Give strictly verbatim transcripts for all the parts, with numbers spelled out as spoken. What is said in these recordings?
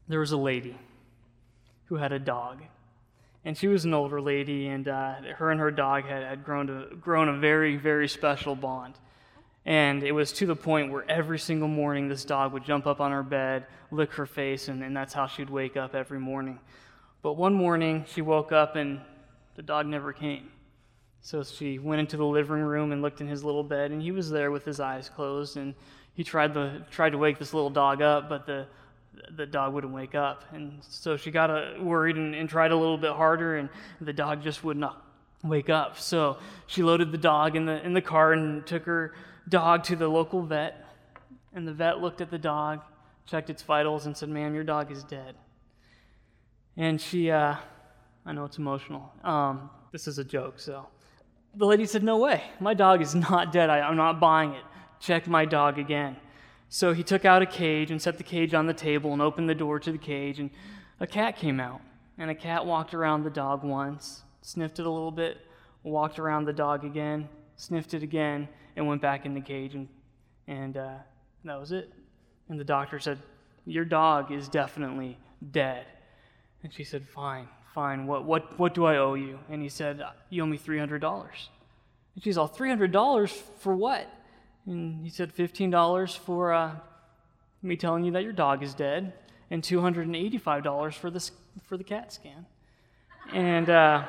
there was a lady who had a dog. And she was an older lady, and uh, her and her dog had, had grown to grown a very, very special bond. And it was to the point where every single morning this dog would jump up on her bed, lick her face, and, and that's how she'd wake up every morning. But one morning, she woke up and the dog never came. So she went into the living room and looked in his little bed, and he was there with his eyes closed, and he tried to, tried to wake this little dog up, but the the dog wouldn't wake up. And so she got uh, worried and, and tried a little bit harder, and the dog just would not wake up. So she loaded the dog in the in the car and took her dog to the local vet, and the vet looked at the dog, checked its vitals, and said, "Ma'am, your dog is dead." And she, uh, I know it's emotional. Um, this is a joke, so. The lady said, "No way, my dog is not dead. I, I'm not buying it. Check my dog again." So he took out a cage and set the cage on the table and opened the door to the cage, and a cat came out. And a cat walked around the dog once, sniffed it a little bit, walked around the dog again, sniffed it again, and went back in the cage, and, and uh, that was it. And the doctor said, "Your dog is definitely dead." And she said, "Fine, fine, what what what do I owe you?" And he said, "You owe me three hundred dollars. And she's all, three hundred dollars for what? And he said, fifteen dollars for uh, me telling you that your dog is dead, and two hundred eighty-five dollars for this for the CAT scan." And uh,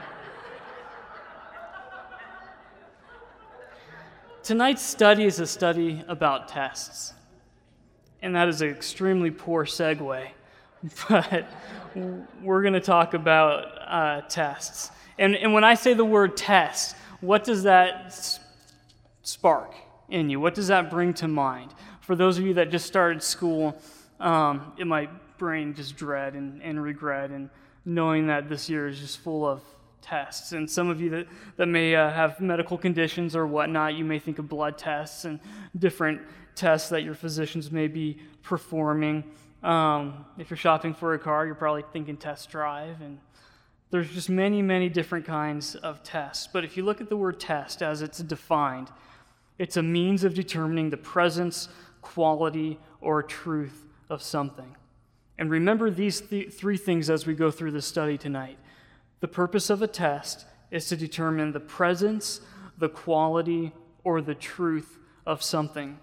tonight's study is a study about tests. And that is an extremely poor segue. But we're going to talk about uh, tests. And, and when I say the word test, what does that s- spark in you? What does that bring to mind? For those of you that just started school, um, it might bring just dread and, and regret, and knowing that this year is just full of tests. And some of you that, that may uh, have medical conditions or whatnot, you may think of blood tests and different tests that your physicians may be performing. Um, if you're shopping for a car, you're probably thinking test drive, and there's just many, many different kinds of tests. But if you look at the word test as it's defined, it's a means of determining the presence, quality, or truth of something. And remember these th- three things as we go through this study tonight. The purpose of a test is to determine the presence, the quality, or the truth of something.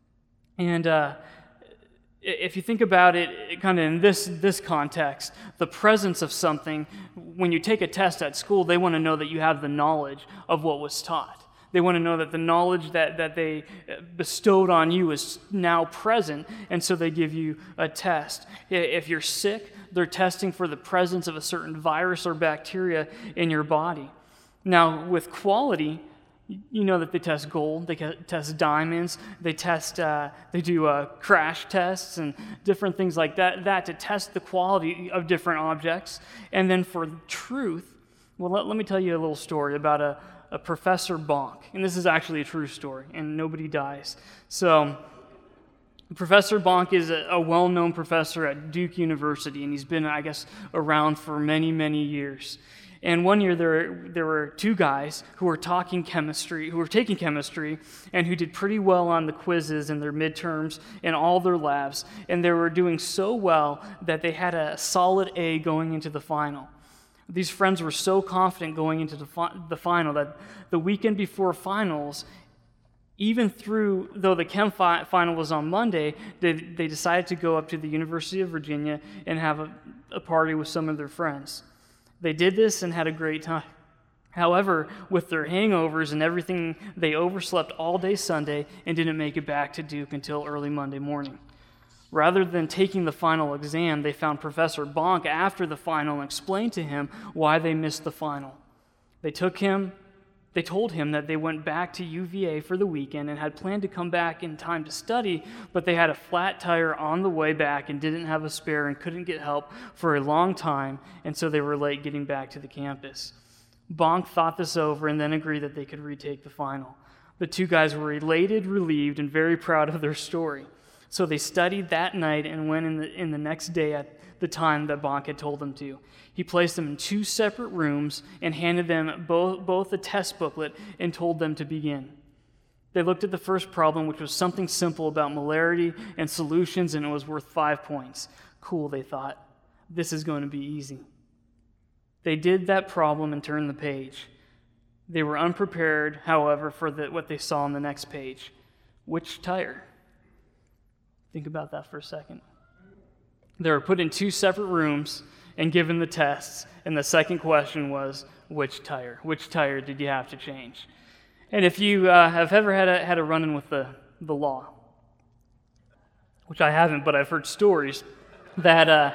And uh, if you think about it, it kind of in this, this context, the presence of something, when you take a test at school, they want to know that you have the knowledge of what was taught. They want to know that the knowledge that, that they bestowed on you is now present, and so they give you a test. If you're sick, they're testing for the presence of a certain virus or bacteria in your body. Now, with quality, you know that they test gold, they test diamonds, they test, uh, they do uh, crash tests and different things like that, that to test the quality of different objects. And then for truth, well, let, let me tell you a little story about a, a Professor Bonk. And this is actually a true story, and nobody dies. So, Professor Bonk is a, a well-known professor at Duke University, and he's been, I guess, around for many, many years. And one year there, there were two guys who were talking chemistry, who were taking chemistry, and who did pretty well on the quizzes and their midterms and all their labs. And they were doing so well that they had a solid A going into the final. These friends were so confident going into the, fi- the final that the weekend before finals, even through, though the chem fi- final was on Monday, they, they decided to go up to the University of Virginia and have a, a party with some of their friends. They did this and had a great time. However, with their hangovers and everything, they overslept all day Sunday and didn't make it back to Duke until early Monday morning. Rather than taking the final exam, they found Professor Bonk after the final and explained to him why they missed the final. They took him, they told him that they went back to U V A for the weekend and had planned to come back in time to study, but they had a flat tire on the way back and didn't have a spare and couldn't get help for a long time, and so they were late getting back to the campus. Bonk thought this over and then agreed that they could retake the final. The two guys were elated, relieved, and very proud of their story. So they studied that night and went in the, in the next day at the time that Bonk had told them to. He placed them in two separate rooms and handed them both, both a test booklet and told them to begin. They looked at the first problem, which was something simple about molarity and solutions, and it was worth five points. Cool, they thought. This is going to be easy. They did that problem and turned the page. They were unprepared, however, for the, what they saw on the next page. Which tire? Think about that for a second. They were put in two separate rooms and given the tests, and the second question was, which tire? Which tire did you have to change? And if you uh, have ever had a, had a run-in with the, the law, which I haven't, but I've heard stories that uh,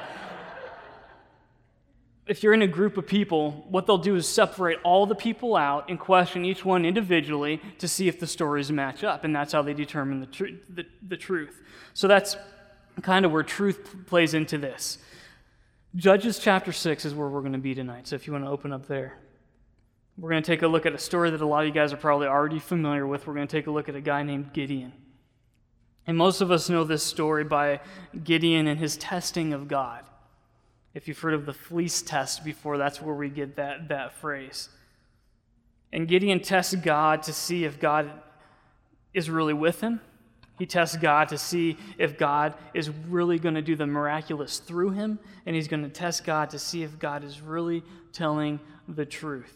if you're in a group of people, what they'll do is separate all the people out and question each one individually to see if the stories match up, and that's how they determine the, tr- the, the truth. So that's kind of where truth plays into this. Judges chapter six is where we're going to be tonight, so if you want to open up there. We're going to take a look at a story that a lot of you guys are probably already familiar with. We're going to take a look at a guy named Gideon. And most of us know this story by Gideon and his testing of God. If you've heard of the fleece test before, that's where we get that, that phrase. And Gideon tests God to see if God is really with him. He tests God to see if God is really going to do the miraculous through him. And he's going to test God to see if God is really telling the truth.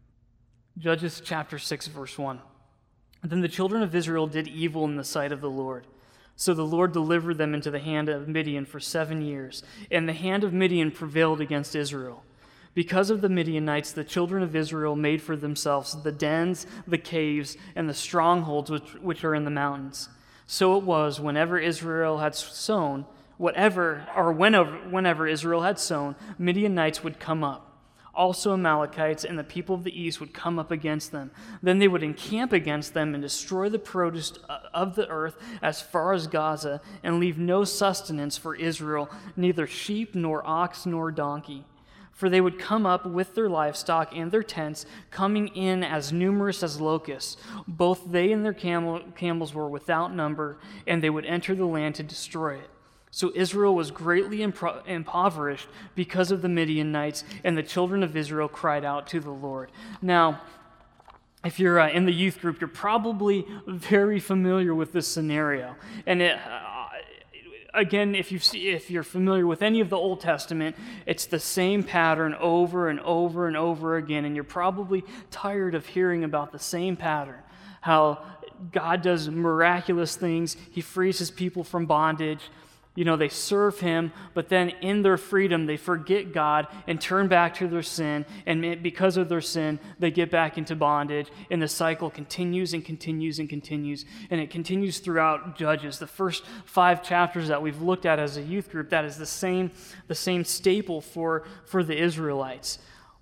Judges chapter six, verse one. Then the children of Israel did evil in the sight of the Lord. So the Lord delivered them into the hand of Midian for seven years, and the hand of Midian prevailed against Israel. Because of the Midianites, the children of Israel made for themselves the dens, the caves, and the strongholds which, which are in the mountains. So it was whenever Israel had sown, whatever or whenever, whenever Israel had sown, Midianites would come up. Also Amalekites and the people of the east would come up against them. Then they would encamp against them and destroy the produce of the earth as far as Gaza, and leave no sustenance for Israel, neither sheep nor ox nor donkey. For they would come up with their livestock and their tents, coming in as numerous as locusts. Both they and their camel, camels were without number, and they would enter the land to destroy it. So Israel was greatly impro- impoverished because of the Midianites, and the children of Israel cried out to the Lord. Now, if you're uh, in the youth group, you're probably very familiar with this scenario. And it, uh, again, if, you've see, if you're familiar with any of the Old Testament, it's the same pattern over and over and over again, and you're probably tired of hearing about the same pattern, how God does miraculous things, he frees his people from bondage. You know, they serve him, but then in their freedom, they forget God and turn back to their sin, and because of their sin, they get back into bondage, and the cycle continues and continues and continues, and it continues throughout Judges. The first five chapters that we've looked at as a youth group, that is the same, the same staple for, for the Israelites.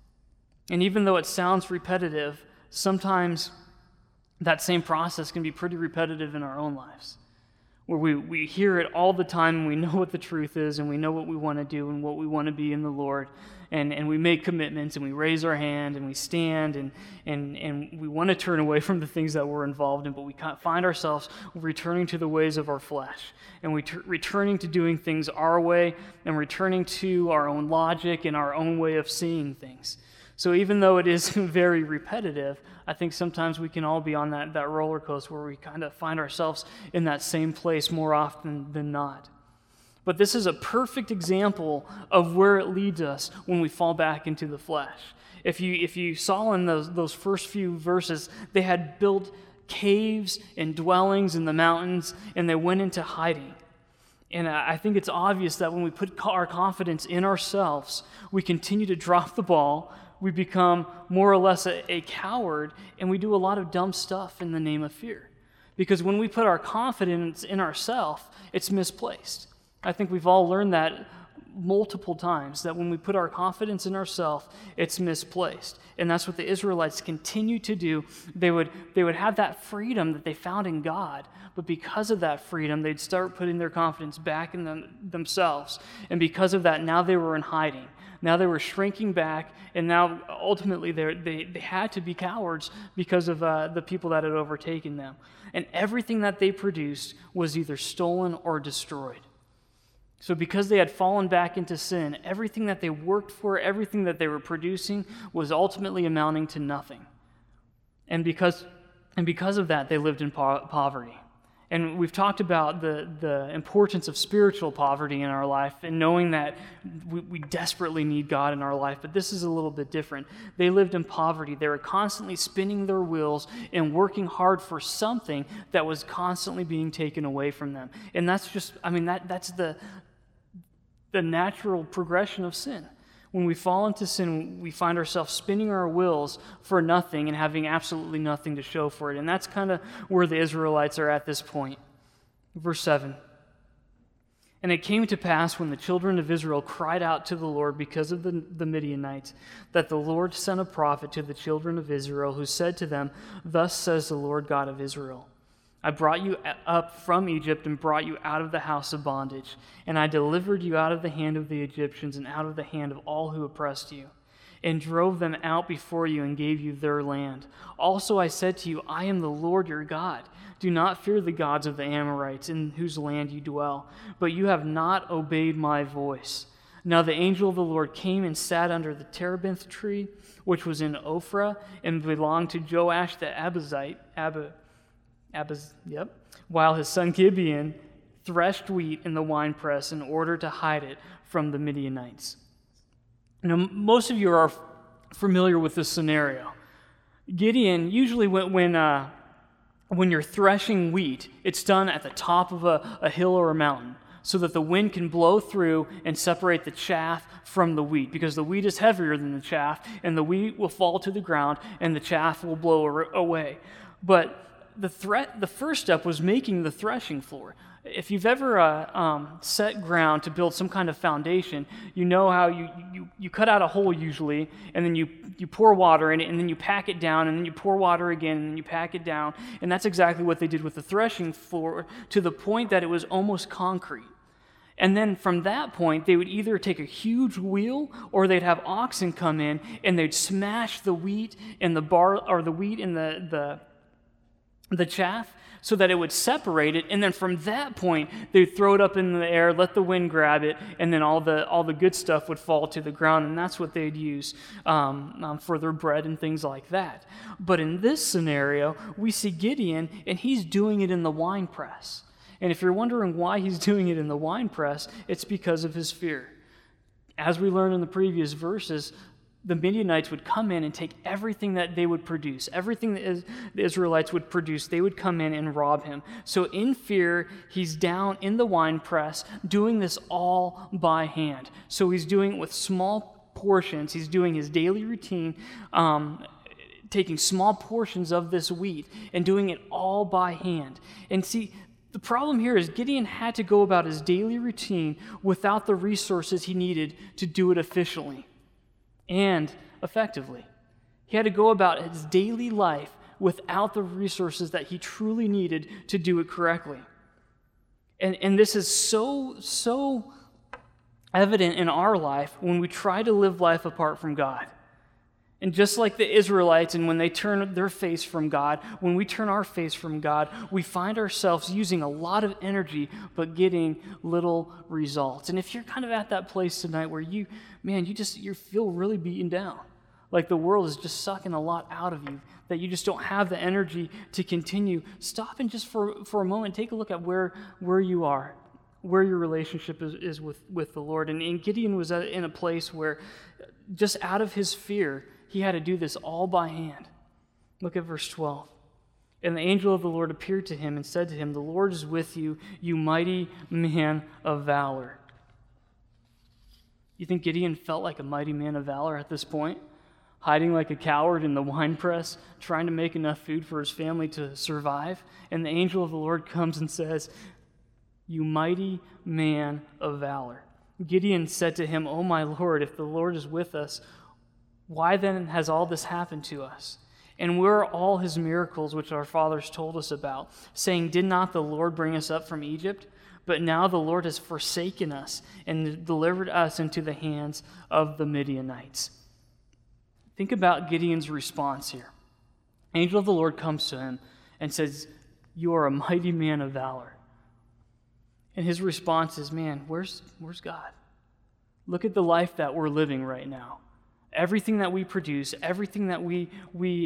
And even though it sounds repetitive, sometimes that same process can be pretty repetitive in our own lives, where we, we hear it all the time, and we know what the truth is, and we know what we want to do and what we want to be in the Lord, and, and we make commitments, and we raise our hand, and we stand, and, and, and we want to turn away from the things that we're involved in, but we can't find ourselves returning to the ways of our flesh, and we t- returning to doing things our way, and returning to our own logic and our own way of seeing things. So even though it is very repetitive, I think sometimes we can all be on that, that roller coaster where we kind of find ourselves in that same place more often than not. But this is a perfect example of where it leads us when we fall back into the flesh. If you if you saw in those, those first few verses, they had built caves and dwellings in the mountains, and they went into hiding. And I think it's obvious that when we put our confidence in ourselves, we continue to drop the ball. We become more or less a, a coward, and we do a lot of dumb stuff in the name of fear. Because when we put our confidence in ourselves, it's misplaced. I think we've all learned that multiple times, that when we put our confidence in ourselves, it's misplaced. And that's what the Israelites continue to do. They would, they would have that freedom that they found in God, but because of that freedom, they'd start putting their confidence back in them, themselves. And because of that, now they were in hiding. Now they were shrinking back, and now ultimately they they they had to be cowards because of uh, the people that had overtaken them. And everything that they produced was either stolen or destroyed. So because they had fallen back into sin, everything that they worked for, everything that they were producing was ultimately amounting to nothing. And because and because of that, they lived in po- poverty. And we've talked about the, the importance of spiritual poverty in our life and knowing that we, we desperately need God in our life, but this is a little bit different. They lived in poverty. They were constantly spinning their wheels and working hard for something that was constantly being taken away from them. And that's just, I mean, that that's the, the natural progression of sin. When we fall into sin, we find ourselves spinning our wheels for nothing and having absolutely nothing to show for it. And that's kind of where the Israelites are at this point. Verse seven. And it came to pass when the children of Israel cried out to the Lord because of the, the Midianites, that the Lord sent a prophet to the children of Israel who said to them, Thus says the Lord God of Israel, I brought you up from Egypt and brought you out of the house of bondage, and I delivered you out of the hand of the Egyptians and out of the hand of all who oppressed you, and drove them out before you and gave you their land. Also I said to you, I am the Lord your God. Do not fear the gods of the Amorites in whose land you dwell, but you have not obeyed my voice. Now the angel of the Lord came and sat under the terebinth tree, which was in Ophrah, and belonged to Joash the Abazite, Ab- Abaz, yep, while his son Gibeon threshed wheat in the winepress in order to hide it from the Midianites. Now, most of you are familiar with this scenario. Gideon, usually when when, uh, when you're threshing wheat, it's done at the top of a, a hill or a mountain so that the wind can blow through and separate the chaff from the wheat, because the wheat is heavier than the chaff, and the wheat will fall to the ground and the chaff will blow away. But The threat, the first step was making the threshing floor. If you've ever uh, um, set ground to build some kind of foundation, you know how you, you, you cut out a hole usually, and then you, you pour water in it, and then you pack it down, and then you pour water again, and then you pack it down. And that's exactly what they did with the threshing floor, to the point that it was almost concrete. And then from that point, they would either take a huge wheel, or they'd have oxen come in, and they'd smash the wheat in the bar, or the wheat in the the the chaff so that it would separate it, and then from that point they'd throw it up in the air, let the wind grab it, and then all the all the good stuff would fall to the ground, and that's what they'd use um, um, for their bread and things like that. But in this scenario, we see Gideon, and he's doing it in the wine press. And if you're wondering why he's doing it in the wine press, it's because of his fear. As we learned in the previous verses, the Midianites would come in and take everything that they would produce, everything that the Israelites would produce, they would come in and rob him. So in fear, he's down in the wine press doing this all by hand. So he's doing it with small portions. He's doing his daily routine, um, taking small portions of this wheat and doing it all by hand. And see, the problem here is Gideon had to go about his daily routine without the resources he needed to do it efficiently and effectively. He had to go about his daily life without the resources that he truly needed to do it correctly. And, and this is so, so evident in our life when we try to live life apart from God. And just like the Israelites, and when they turn their face from God, when we turn our face from God, we find ourselves using a lot of energy but getting little results. And if you're kind of at that place tonight where you, man, you just you feel really beaten down, like the world is just sucking a lot out of you, that you just don't have the energy to continue, stop and just for, for a moment, take a look at where, where you are, where your relationship is, is with, with the Lord. And, and Gideon was at, in a place where just out of his fear, he had to do this all by hand. Look at verse twelve. And the angel of the Lord appeared to him and said to him, "The Lord is with you, you mighty man of valor." You think Gideon felt like a mighty man of valor at this point? Hiding like a coward in the winepress, trying to make enough food for his family to survive? And the angel of the Lord comes and says, "You mighty man of valor." Gideon said to him, "Oh my Lord, if the Lord is with us, why then has all this happened to us? And where are all his miracles which our fathers told us about, saying, did not the Lord bring us up from Egypt? But now the Lord has forsaken us and delivered us into the hands of the Midianites." Think about Gideon's response here. Angel of the Lord comes to him and says, "You are a mighty man of valor." And his response is, man, where's, where's God? Look at the life that we're living right now. Everything that we produce, everything that we we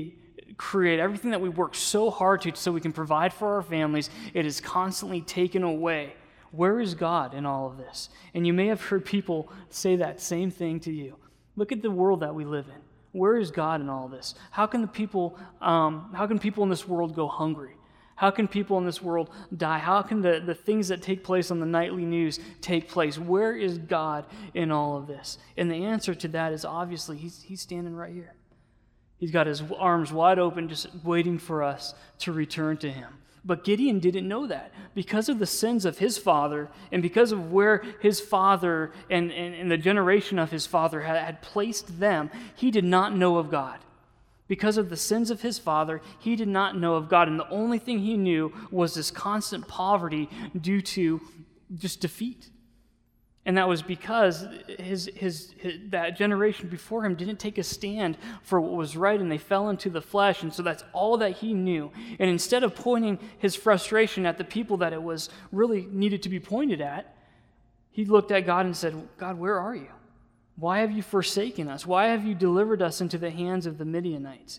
create, everything that we work so hard to so we can provide for our families, it is constantly taken away. Where is God in all of this? And you may have heard people say that same thing to you. Look at the world that we live in. Where is God in all this? How can the people, um, how can people in this world go hungry? How can people in this world die? How can the, the things that take place on the nightly news take place? Where is God in all of this? And the answer to that is obviously he's, he's standing right here. He's got his arms wide open, just waiting for us to return to him. But Gideon didn't know that. Because of the sins of his father, and because of where his father and, and, and the generation of his father had, had placed them, he did not know of God. Because of the sins of his father, he did not know of God. And the only thing he knew was this constant poverty due to just defeat. And that was because his, his, his that generation before him didn't take a stand for what was right, and they fell into the flesh. And so that's all that he knew. And instead of pointing his frustration at the people that it was really needed to be pointed at, he looked at God and said, God, where are you? Why have you forsaken us? Why have you delivered us into the hands of the Midianites?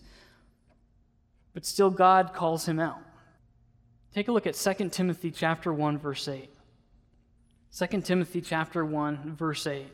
But still God calls him out. Take a look at Second Timothy chapter one, verse eight. Second Timothy chapter one, verse eight.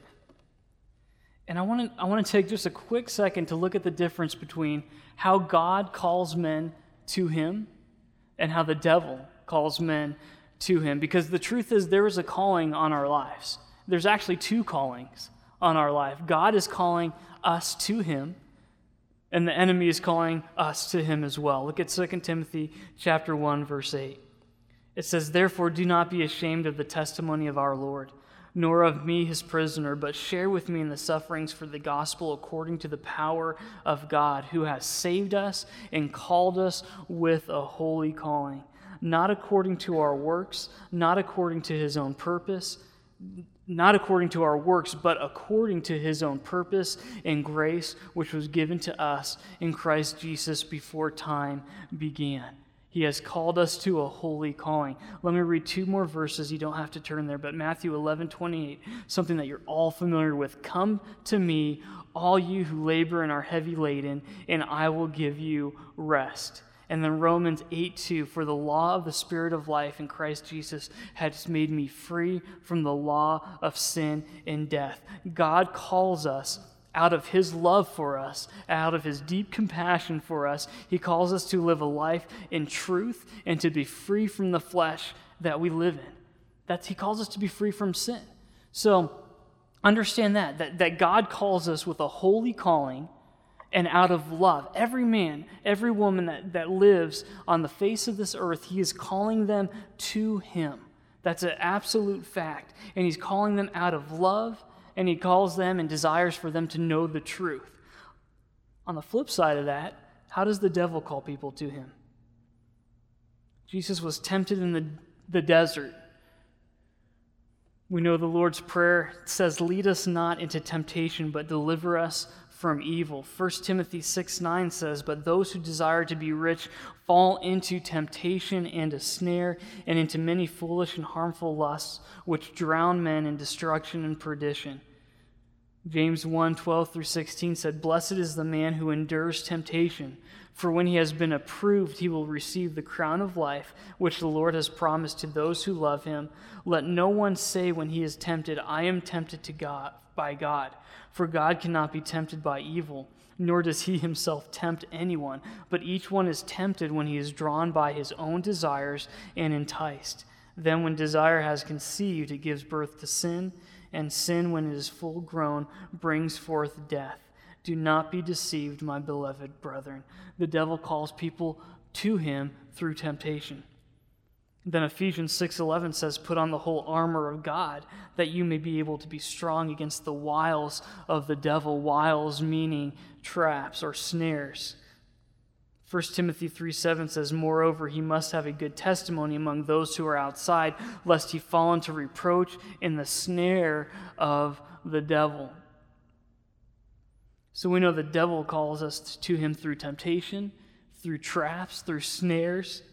And I want to I want to take just a quick second to look at the difference between how God calls men to him and how the devil calls men to him. Because the truth is, there is a calling on our lives. There's actually two callings on our life. God is calling us to him, and the enemy is calling us to him as well. Look at Second Timothy chapter one, verse eight. It says, "Therefore do not be ashamed of the testimony of our Lord, nor of me his prisoner, but share with me in the sufferings for the gospel according to the power of God, who has saved us and called us with a holy calling, not according to our works, not according to his own purpose, not according to our works, but according to his own purpose and grace, which was given to us in Christ Jesus before time began." He has called us to a holy calling. Let me read two more verses. You don't have to turn there, but Matthew eleven twenty-eight, something that you're all familiar with. "Come to me, all you who labor and are heavy laden, and I will give you rest." And then Romans eight two, "For the law of the Spirit of life in Christ Jesus has made me free from the law of sin and death." God calls us out of his love for us, out of his deep compassion for us. He calls us to live a life in truth and to be free from the flesh that we live in. That's, he calls us to be free from sin. So understand that, that, that God calls us with a holy calling and out of love. Every man, every woman that, that lives on the face of this earth, he is calling them to him. That's an absolute fact. And he's calling them out of love, and he calls them and desires for them to know the truth. On the flip side of that, how does the devil call people to him? Jesus was tempted in the, the desert. We know the Lord's Prayer says, "Lead us not into temptation, but deliver us from evil." First Timothy six nine says, "But those who desire to be rich fall into temptation and a snare, and into many foolish and harmful lusts, which drown men in destruction and perdition." James one twelve through sixteen said, "Blessed is the man who endures temptation, for when he has been approved, he will receive the crown of life, which the Lord has promised to those who love him. Let no one say when he is tempted, 'I am tempted to God by God,' for God cannot be tempted by evil, nor does he himself tempt anyone, but each one is tempted when he is drawn by his own desires and enticed. Then when desire has conceived, it gives birth to sin, and sin, when it is full grown, brings forth death. Do not be deceived, my beloved brethren." The devil calls people to him through temptation. Then Ephesians six eleven says, "Put on the whole armor of God, that you may be able to be strong against the wiles of the devil." Wiles meaning traps or snares. First Timothy three seven says, "Moreover, he must have a good testimony among those who are outside, lest he fall into reproach in the snare of the devil." So we know the devil calls us to him through temptation, through traps, through snares.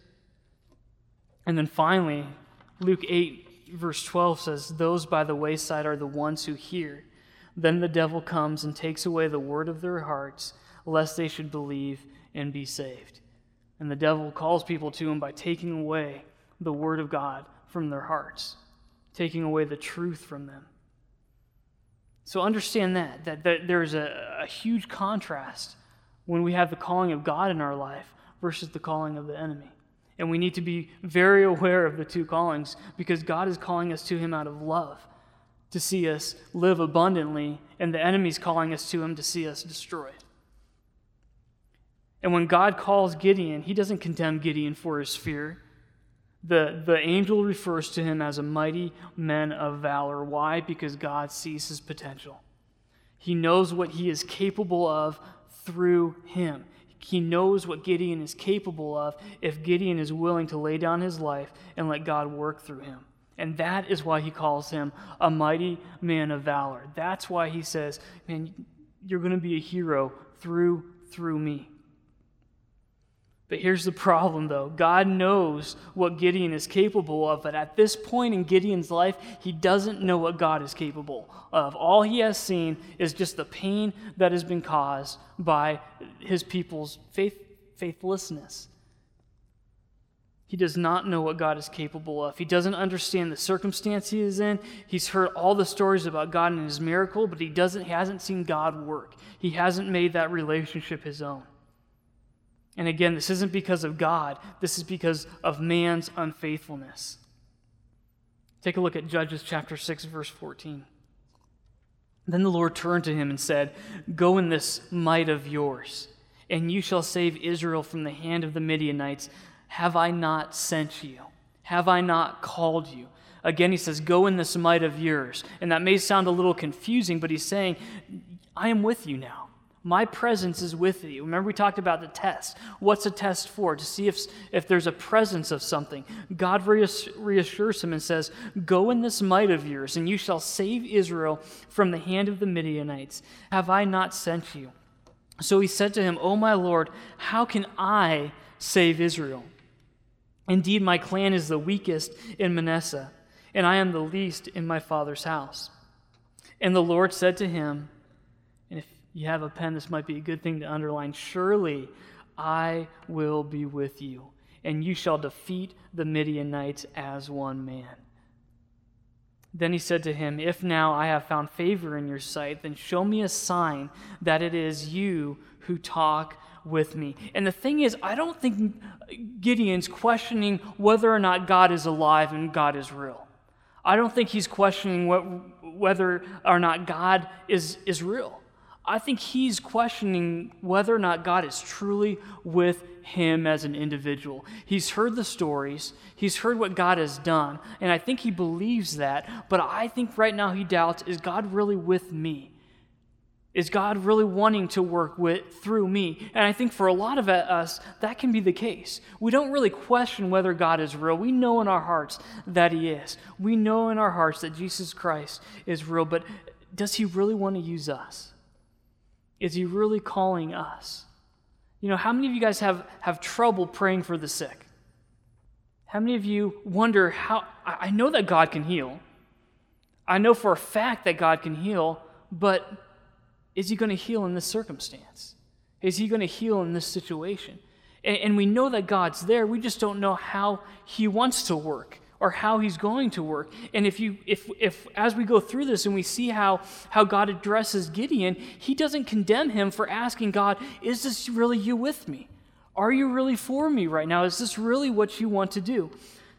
And then finally, Luke eight, verse twelve says, "Those by the wayside are the ones who hear. Then the devil comes and takes away the word of their hearts, lest they should believe and be saved. And the devil calls people to him by taking away the word of God from their hearts, taking away the truth from them. So understand that, that, that there's a, a huge contrast when we have the calling of God in our life versus the calling of the enemy. And we need to be very aware of the two callings, because God is calling us to him out of love, to see us live abundantly, and the enemy's calling us to him to see us destroyed. And when God calls Gideon, he doesn't condemn Gideon for his fear. The, the angel refers to him as a mighty man of valor. Why? Because God sees his potential. He knows what he is capable of through him. He knows what Gideon is capable of if Gideon is willing to lay down his life and let God work through him. And that is why he calls him a mighty man of valor. That's why he says, man, you're going to be a hero through, through me. But here's the problem, though. God knows what Gideon is capable of, but at this point in Gideon's life, he doesn't know what God is capable of. All he has seen is just the pain that has been caused by his people's faith, faithlessness. He does not know what God is capable of. He doesn't understand the circumstance he is in. He's heard all the stories about God and his miracle, but he doesn't. He hasn't seen God work. He hasn't made that relationship his own. And again, this isn't because of God. This is because of man's unfaithfulness. Take a look at Judges chapter six, verse fourteen. Then the Lord turned to him and said, "Go in this might of yours, and you shall save Israel from the hand of the Midianites. Have I not sent you? Have I not called you?" Again, he says, "Go in this might of yours." And that may sound a little confusing, but he's saying, I am with you now. My presence is with you. Remember we talked about the test. What's a test for? To see if, if there's a presence of something. God reassures him and says, "Go in this might of yours, and you shall save Israel from the hand of the Midianites. Have I not sent you?" So he said to him, "O my Lord, how can I save Israel? Indeed, my clan is the weakest in Manasseh, and I am the least in my father's house." And the Lord said to him, and if you have a pen, this might be a good thing to underline, "Surely I will be with you, and you shall defeat the Midianites as one man." Then he said to him, "If now I have found favor in your sight, then show me a sign that it is you who talk with me." And the thing is, I don't think Gideon's questioning whether or not God is alive and God is real. I don't think he's questioning what, whether or not God is, is real. I think he's questioning whether or not God is truly with him as an individual. He's heard the stories. He's heard what God has done. And I think he believes that. But I think right now he doubts, is God really with me? Is God really wanting to work with through me? And I think for a lot of us, that can be the case. We don't really question whether God is real. We know in our hearts that he is. We know in our hearts that Jesus Christ is real. But does he really want to use us? Is he really calling us? You know, how many of you guys have, have trouble praying for the sick? How many of you wonder how, I know that God can heal. I know for a fact that God can heal, but is he going to heal in this circumstance? Is he going to heal in this situation? And, and we know that God's there. We just don't know how he wants to work or how he's going to work. And if you, if, if as we go through this and we see how, how God addresses Gideon, he doesn't condemn him for asking God, "Is this really you with me? Are you really for me right now? Is this really what you want to do?"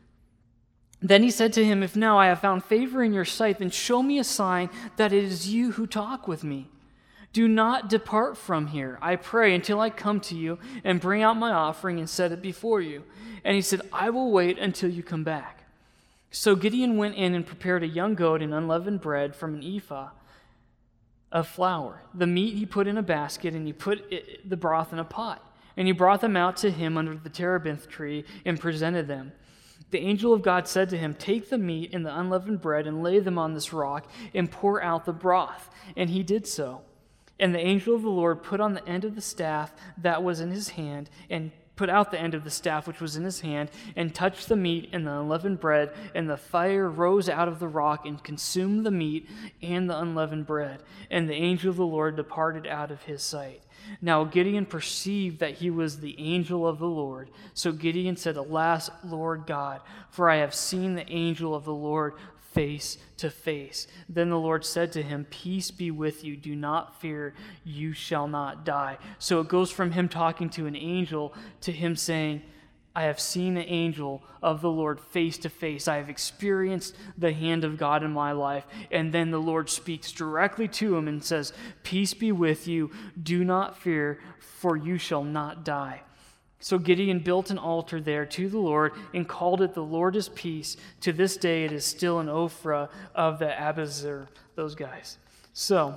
Then he said to him, "If now I have found favor in your sight, then show me a sign that it is you who talk with me. Do not depart from here, I pray, until I come to you and bring out my offering and set it before you." And he said, "I will wait until you come back." So Gideon went in and prepared a young goat and unleavened bread from an ephah of flour. The meat he put in a basket, and he put it, the broth in a pot. And he brought them out to him under the terebinth tree and presented them. The angel of God said to him, "Take the meat and the unleavened bread and lay them on this rock and pour out the broth." And he did so. And the angel of the Lord put on the end of the staff that was in his hand and put out the end of the staff which was in his hand, and touched the meat and the unleavened bread, and the fire rose out of the rock and consumed the meat and the unleavened bread. And the angel of the Lord departed out of his sight. Now Gideon perceived that he was the angel of the Lord. So Gideon said, Alas, Lord God, for I have seen the angel of the Lord face to face. Then the Lord said to him, Peace be with you. Do not fear. You shall not die. So it goes from him talking to an angel to him saying, I have seen the angel of the Lord face to face. I have experienced the hand of God in my life. And then the Lord speaks directly to him and says, Peace be with you. Do not fear, for you shall not die. So Gideon built an altar there to the Lord and called it the Lord is Peace. To this day it is still an Ophrah of the Abiezer, those guys. So,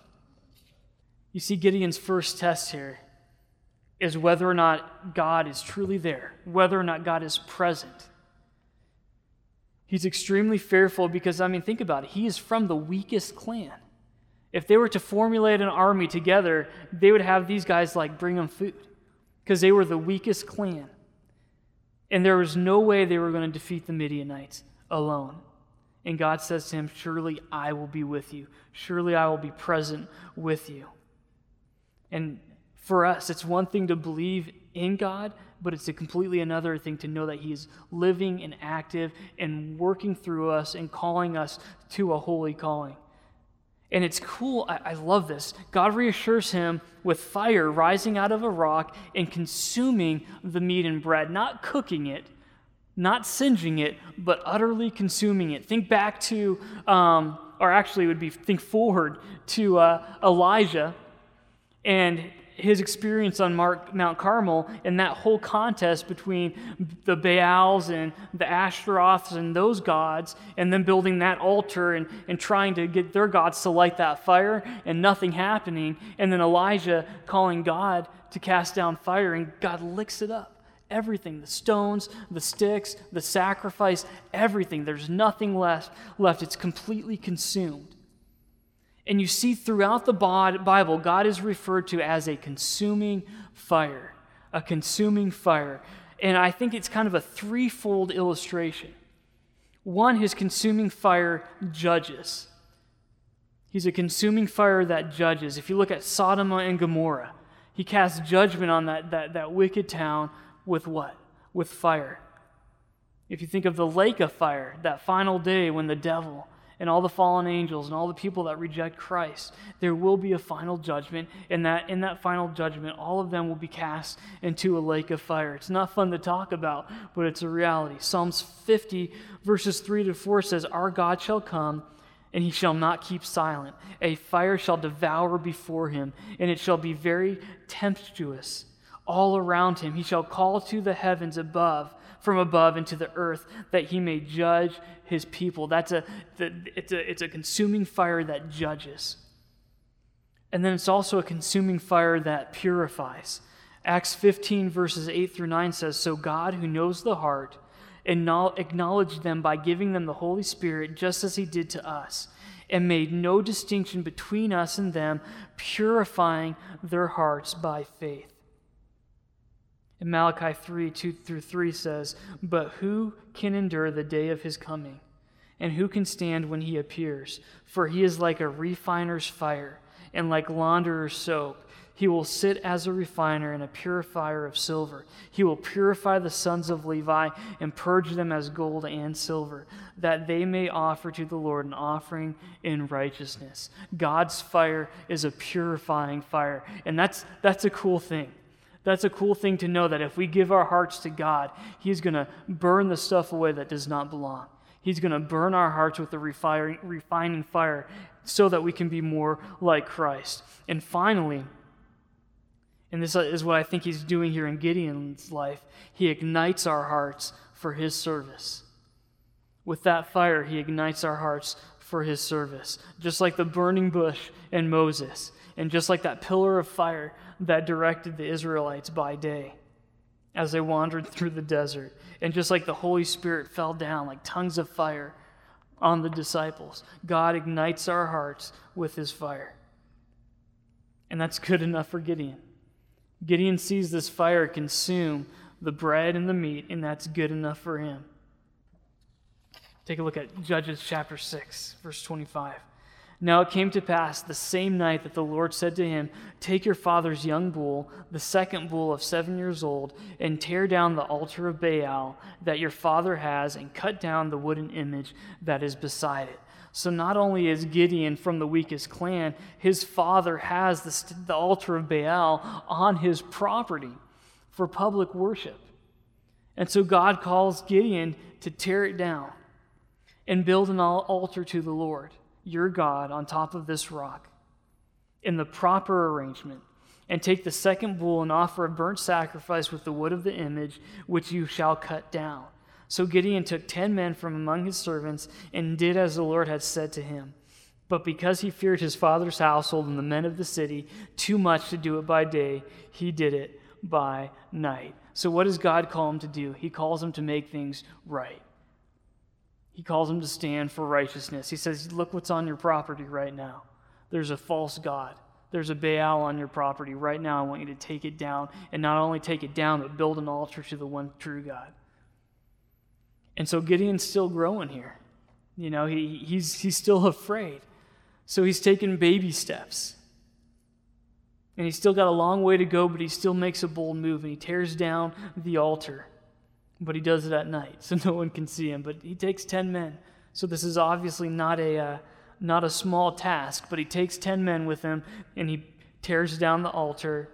you see Gideon's first test here is whether or not God is truly there, whether or not God is present. He's extremely fearful because, I mean, think about it. He is from the weakest clan. If they were to formulate an army together, they would have these guys, like, bring them food because they were the weakest clan. And there was no way they were going to defeat the Midianites alone. And God says to him, Surely I will be with you. Surely I will be present with you. And for us, it's one thing to believe in God, but it's a completely another thing to know that He is living and active and working through us and calling us to a holy calling. And it's cool. I, I love this. God reassures him with fire rising out of a rock and consuming the meat and bread, not cooking it, not singeing it, but utterly consuming it. Think back to, um, or actually it would be think forward to uh, Elijah and his experience on Mount Carmel and that whole contest between the Baals and the Ashtaroths and those gods, and then building that altar and, and trying to get their gods to light that fire and nothing happening, and then Elijah calling God to cast down fire, and God licks it up. Everything, the stones, the sticks, the sacrifice, everything. There's nothing left. left. It's completely consumed. And you see throughout the Bible, God is referred to as a consuming fire, a consuming fire. And I think it's kind of a threefold illustration. One, his consuming fire judges. He's a consuming fire that judges. If you look at Sodom and Gomorrah, he casts judgment on that, that, that wicked town with what? With fire. If you think of the lake of fire, that final day when the devil and all the fallen angels and all the people that reject Christ, there will be a final judgment, and that in that final judgment, all of them will be cast into a lake of fire. It's not fun to talk about, but it's a reality. Psalms fifty, verses three to four says, Our God shall come, and he shall not keep silent. A fire shall devour before him, and it shall be very tempestuous all around him. He shall call to the heavens above, from above into the earth, that he may judge his people. That's a, it's a, it's a consuming fire that judges. And then it's also a consuming fire that purifies. Acts fifteen, verses eight through nine says, So God, who knows the heart, acknowledged them by giving them the Holy Spirit, just as he did to us, and made no distinction between us and them, purifying their hearts by faith. And Malachi three, two through three says, But who can endure the day of his coming? And who can stand when he appears? For he is like a refiner's fire, and like launderer's soap. He will sit as a refiner and a purifier of silver. He will purify the sons of Levi and purge them as gold and silver, that they may offer to the Lord an offering in righteousness. God's fire is a purifying fire, and that's that's a cool thing. That's a cool thing to know, that if we give our hearts to God, He's going to burn the stuff away that does not belong. He's going to burn our hearts with the refining, refining fire so that we can be more like Christ. And finally, and this is what I think He's doing here in Gideon's life, He ignites our hearts for His service. With that fire, He ignites our hearts for His service. Just like the burning bush and Moses, and just like that pillar of fire that directed the Israelites by day as they wandered through the desert. And just like the Holy Spirit fell down like tongues of fire on the disciples, God ignites our hearts with His fire. And that's good enough for Gideon. Gideon sees this fire consume the bread and the meat, and that's good enough for him. Take a look at Judges chapter six, verse twenty-five. Now it came to pass the same night that the Lord said to him, take your father's young bull, the second bull of seven years old, and tear down the altar of Baal that your father has, and cut down the wooden image that is beside it. So not only is Gideon from the weakest clan, his father has the, the altar of Baal on his property for public worship. And so God calls Gideon to tear it down and build an altar to the Lord, your God, on top of this rock in the proper arrangement, and take the second bull and offer a burnt sacrifice with the wood of the image, which you shall cut down. So Gideon took ten men from among his servants and did as the Lord had said to him. But because he feared his father's household and the men of the city too much to do it by day, he did it by night. So what does God call him to do? He calls him to make things right. He calls him to stand for righteousness. He says, look what's on your property right now. There's a false god. There's a Baal on your property right now. I want you to take it down, and not only take it down, but build an altar to the one true God. And so Gideon's still growing here. You know, he, he's, he's still afraid. So he's taking baby steps. And he's still got a long way to go, but he still makes a bold move, and he tears down the altar. But he does it at night, so no one can see him. But he takes ten men. So this is obviously not a uh, not a small task, but he takes ten men with him, and he tears down the altar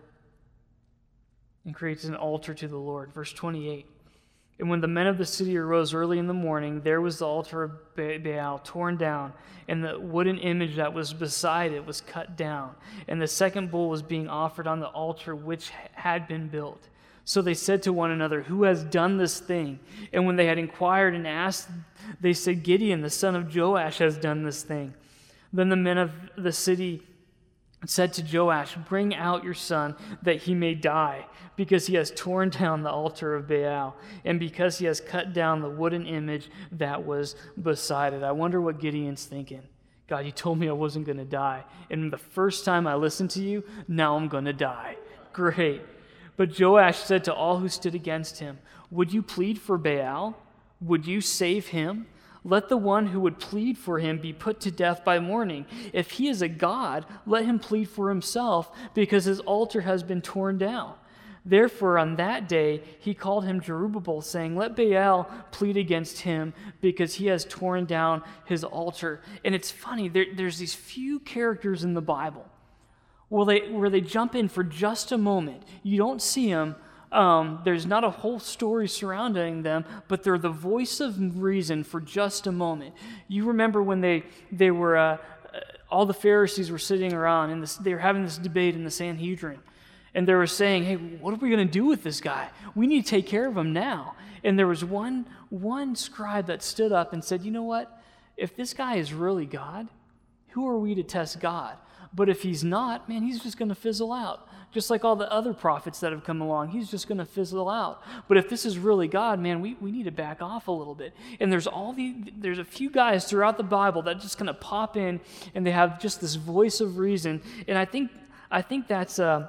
and creates an altar to the Lord. Verse twenty-eight. And when the men of the city arose early in the morning, there was the altar of Baal torn down, and the wooden image that was beside it was cut down, and the second bull was being offered on the altar which had been built. So they said to one another, who has done this thing? And when they had inquired and asked, they said, Gideon, the son of Joash, has done this thing. Then the men of the city said to Joash, bring out your son, that he may die, because he has torn down the altar of Baal, and because he has cut down the wooden image that was beside it. I wonder what Gideon's thinking. God, you told me I wasn't going to die, and the first time I listened to you, now I'm going to die. Great. But Joash said to all who stood against him, would you plead for Baal? Would you save him? Let the one who would plead for him be put to death by morning. If he is a god, let him plead for himself, because his altar has been torn down. Therefore, on that day, he called him Jerubbaal, saying, let Baal plead against him, because he has torn down his altar. And it's funny, there, there's these few characters in the Bible where they, where they jump in for just a moment. You don't see them. Um, there's not a whole story surrounding them, but they're the voice of reason for just a moment. You remember when they they were uh, all the Pharisees were sitting around and this, they were having this debate in the Sanhedrin, and they were saying, "Hey, what are we going to do with this guy? We need to take care of him now." And there was one one scribe that stood up and said, "You know what? If this guy is really God, who are we to test God? But if he's not, man, he's just going to fizzle out. Just like all the other prophets that have come along, he's just going to fizzle out. But if this is really God, man, we, we need to back off a little bit." And there's all the there's a few guys throughout the Bible that just kind of pop in, and they have just this voice of reason. And I think I think that's uh,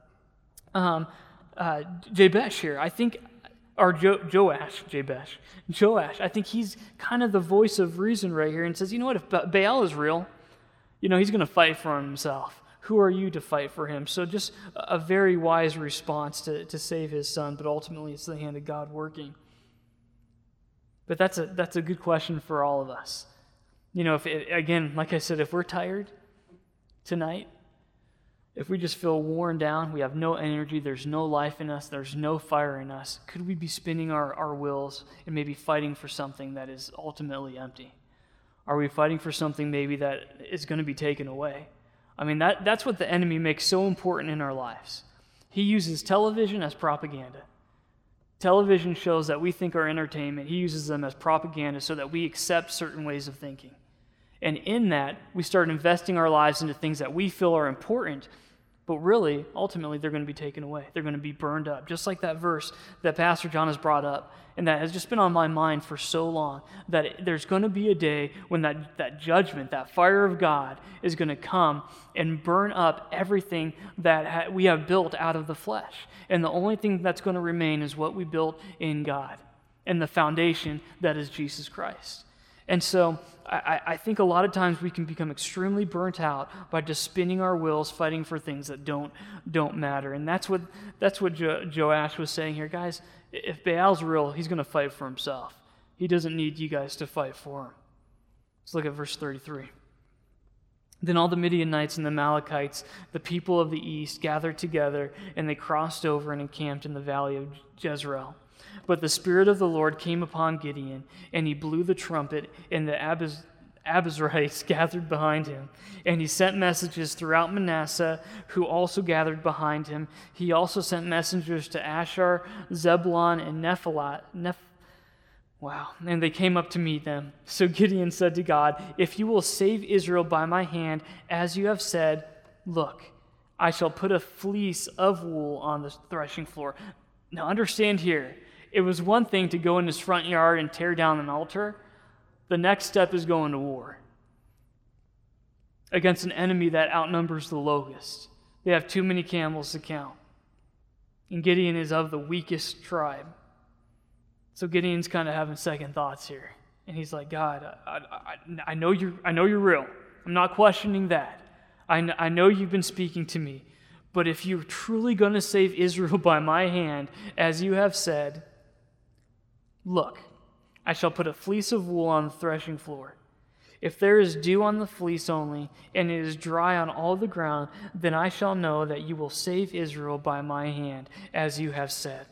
um, uh, Jabesh here. I think, or jo- Joash, Jabesh, Joash. I think he's kind of the voice of reason right here, and says, you know what? If ba- Baal is real, you know, he's going to fight for himself. Who are you to fight for him? So just a very wise response to, to save his son, but ultimately it's the hand of God working. But that's a that's a good question for all of us. You know, if it, again, like I said, if we're tired tonight, if we just feel worn down, we have no energy, there's no life in us, there's no fire in us, could we be spinning our, our wheels and maybe fighting for something that is ultimately empty? Are we fighting for something maybe that is going to be taken away? I mean, that, that's what the enemy makes so important in our lives. He uses television as propaganda. Television shows that we think are entertainment. He uses them as propaganda so that we accept certain ways of thinking. And in that, we start investing our lives into things that we feel are important, But really, ultimately, they're going to be taken away. They're going to be burned up. Just like that verse that Pastor John has brought up, and that has just been on my mind for so long, that it, there's going to be a day when that, that judgment, that fire of God, is going to come and burn up everything that ha- we have built out of the flesh. And the only thing that's going to remain is what we built in God, and the foundation that is Jesus Christ. And so I, I think a lot of times we can become extremely burnt out by just spinning our wheels, fighting for things that don't don't matter. And that's what that's what jo- Joash was saying here. Guys, if Baal's real, he's going to fight for himself. He doesn't need you guys to fight for him. Let's look at verse thirty-three. Then all the Midianites and the Amalekites, the people of the east, gathered together, and they crossed over and encamped in the valley of Jezreel. But the Spirit of the Lord came upon Gideon, and he blew the trumpet, and the Abiz- Abizrites gathered behind him. And he sent messages throughout Manasseh, who also gathered behind him. He also sent messengers to Asher, Zebulun, and Nephilah. Neph- wow. And they came up to meet them. So Gideon said to God, "If you will save Israel by my hand, as you have said, look, I shall put a fleece of wool on the threshing floor." Now understand here, it was one thing to go in his front yard and tear down an altar. The next step is going to war against an enemy that outnumbers the locust. They have too many camels to count. And Gideon is of the weakest tribe. So Gideon's kind of having second thoughts here. And he's like, God, I, I, I, know, you're, I know you're real. I'm not questioning that. I, kn- I know you've been speaking to me. But if you're truly going to save Israel by my hand, as you have said, look, I shall put a fleece of wool on the threshing floor. If there is dew on the fleece only, and it is dry on all the ground, then I shall know that you will save Israel by my hand, as you have said.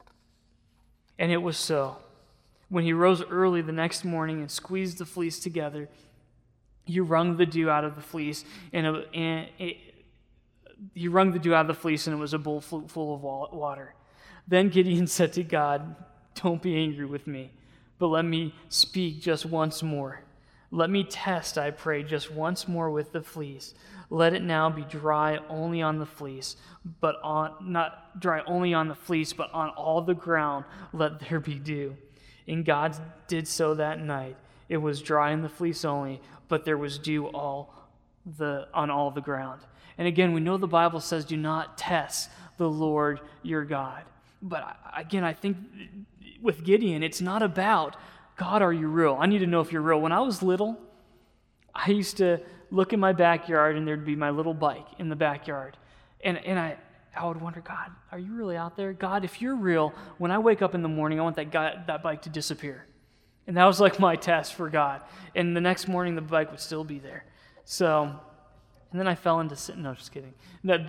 And it was so. When he rose early the next morning and squeezed the fleece together, he wrung the dew out of the fleece, and, it, and it, he wrung the dew out of the fleece, and it was a bowl full of water. Then Gideon said to God, "Don't be angry with me, but let me speak just once more. Let me test, I pray, just once more with the fleece. Let it now be dry only on the fleece, but on not dry only on the fleece, but on all the ground let there be dew." And God did so that night. It was dry in the fleece only, but there was dew all the on all the ground. And again, we know the Bible says, "Do not test the Lord your God." But again, I think with Gideon, it's not about, God, are you real? I need to know if you're real. When I was little, I used to look in my backyard, and there'd be my little bike in the backyard. And and I, I would wonder, God, are you really out there? God, if you're real, when I wake up in the morning, I want that guy, that bike to disappear. And that was like my test for God. And the next morning, the bike would still be there. So, and then I fell into sin. No, just kidding. No,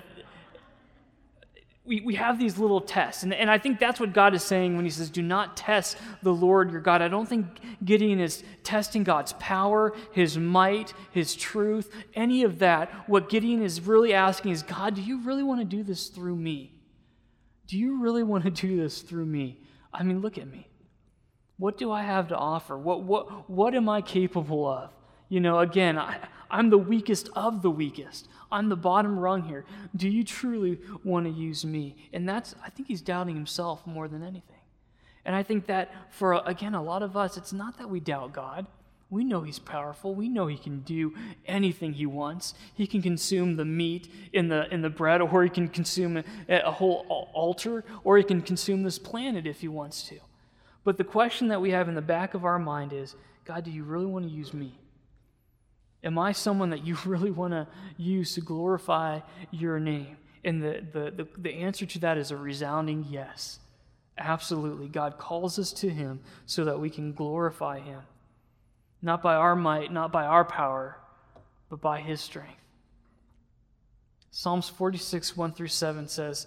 We, we have these little tests, and, and I think that's what God is saying when he says, do not test the Lord your God. I don't think Gideon is testing God's power, his might, his truth, any of that. What Gideon is really asking is, God, do you really want to do this through me? Do you really want to do this through me? I mean, look at me. What do I have to offer? What what what am I capable of? You know, again, I, I'm the weakest of the weakest. I'm the bottom rung here. Do you truly want to use me? And that's, I think he's doubting himself more than anything. And I think that for, again, a lot of us, it's not that we doubt God. We know he's powerful. We know he can do anything he wants. He can consume the meat in the in the bread, or he can consume a, a whole altar, or he can consume this planet if he wants to. But the question that we have in the back of our mind is, God, do you really want to use me? Am I someone that you really want to use to glorify your name? And the, the, the, the answer to that is a resounding yes. Absolutely. God calls us to him so that we can glorify him. Not by our might, not by our power, but by his strength. Psalms forty-six, one through seven says,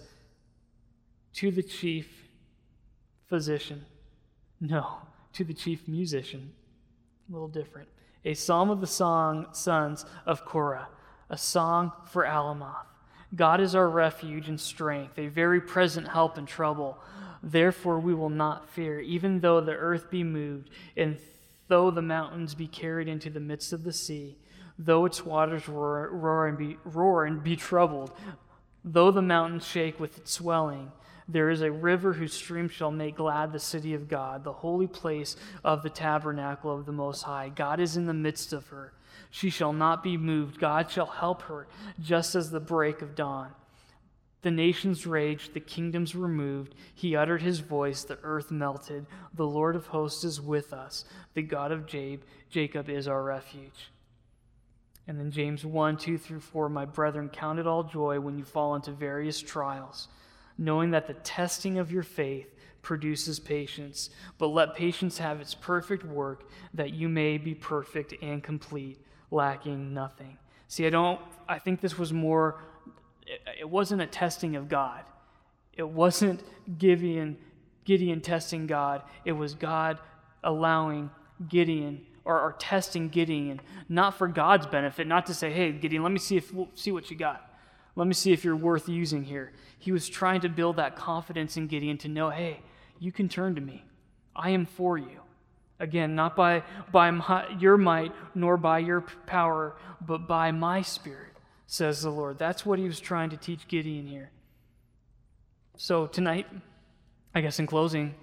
to the chief physician, no, to the chief musician, a little different. A psalm of the song, sons of Korah, a song for Alamoth. God is our refuge and strength, a very present help in trouble. Therefore we will not fear, even though the earth be moved, and though the mountains be carried into the midst of the sea, though its waters roar, roar, and, be, roar and be troubled. Though the mountains shake with its swelling, there is a river whose stream shall make glad the city of God, the holy place of the tabernacle of the Most High. God is in the midst of her. She shall not be moved. God shall help her, just as the break of dawn. The nations raged, the kingdoms were moved. He uttered his voice, the earth melted. The Lord of hosts is with us. The God of Jacob is our refuge. And then James one, two through four, my brethren, count it all joy when you fall into various trials, knowing that the testing of your faith produces patience. But let patience have its perfect work, that you may be perfect and complete, lacking nothing. See, I don't, I think this was more, it, it wasn't a testing of God. It wasn't Gideon, Gideon testing God. It was God allowing Gideon Or, or testing Gideon, not for God's benefit, not to say, hey, Gideon, let me see if see what you got. Let me see if you're worth using here. He was trying to build that confidence in Gideon to know, hey, you can turn to me. I am for you. Again, not by, by my, your might, nor by your power, but by my Spirit, says the Lord. That's what he was trying to teach Gideon here. So tonight, I guess in closing,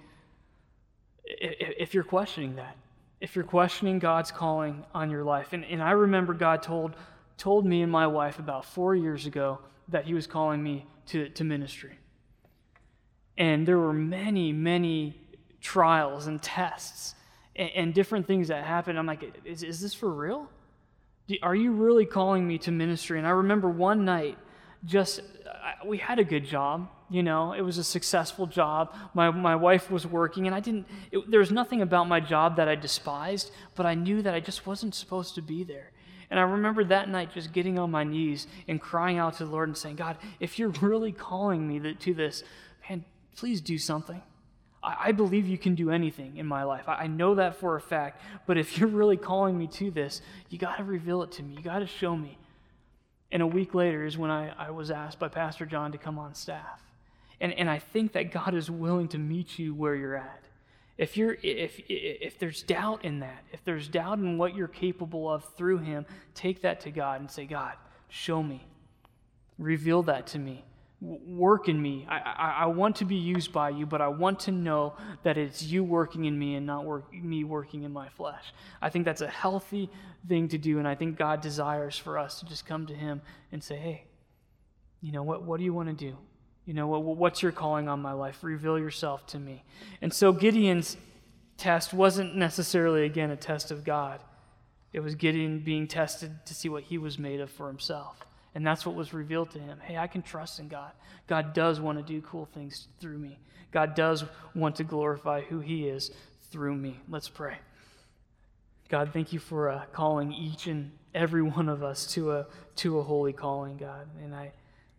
if you're questioning that, if you're questioning God's calling on your life, and, and I remember God told told me and my wife about four years ago that he was calling me to, to ministry. And there were many, many trials and tests and, and different things that happened. I'm like, is, is this for real? Do, are you really calling me to ministry? And I remember one night, just, I, we had a good job. You know, it was a successful job. My my wife was working, and I didn't, it, there was nothing about my job that I despised, but I knew that I just wasn't supposed to be there. And I remember that night just getting on my knees and crying out to the Lord and saying, God, if you're really calling me to this, man, please do something. I, I believe you can do anything in my life. I, I know that for a fact, but if you're really calling me to this, you got to reveal it to me. You got to show me. And a week later is when I, I was asked by Pastor John to come on staff. And and I think that God is willing to meet you where you're at. If you're if if there's doubt in that, if there's doubt in what you're capable of through him, take that to God and say, God, show me. Reveal that to me. Work in me. I, I, I want to be used by you, but I want to know that it's you working in me and not work, me working in my flesh. I think that's a healthy thing to do, and I think God desires for us to just come to him and say, hey, you know, what, what do you want to do? You know, what, what's your calling on my life? Reveal yourself to me. And so Gideon's test wasn't necessarily, again, a test of God. It was Gideon being tested to see what he was made of for himself. And that's what was revealed to him. Hey, I can trust in God. God does want to do cool things through me. God does want to glorify who he is through me. Let's pray. God, thank you for uh, calling each and every one of us to a to a holy calling, God. And I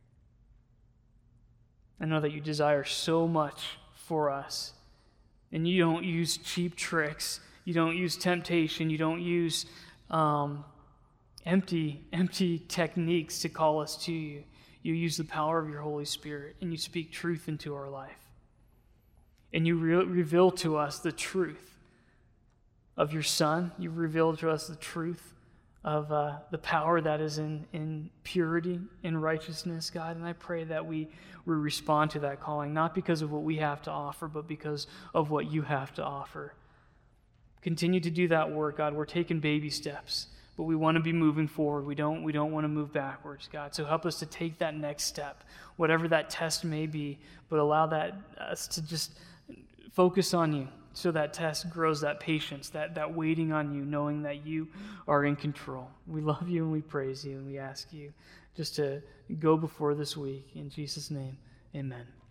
I know that you desire so much for us. And you don't use cheap tricks. You don't use temptation. You don't use um, empty, empty techniques to call us to you. You use the power of your Holy Spirit, and you speak truth into our life. And you re- reveal to us the truth of your Son. You reveal to us the truth of uh, the power that is in, in purity and righteousness, God. And I pray that we, we respond to that calling, not because of what we have to offer, but because of what you have to offer. Continue to do that work, God. We're taking baby steps, but we want to be moving forward. We don't, we don't want to move backwards, God. So help us to take that next step, whatever that test may be, but allow that us to just focus on you. So that test grows that patience, that, that waiting on you, knowing that you are in control. We love you and we praise you, and we ask you just to go before this week. In Jesus' name, amen.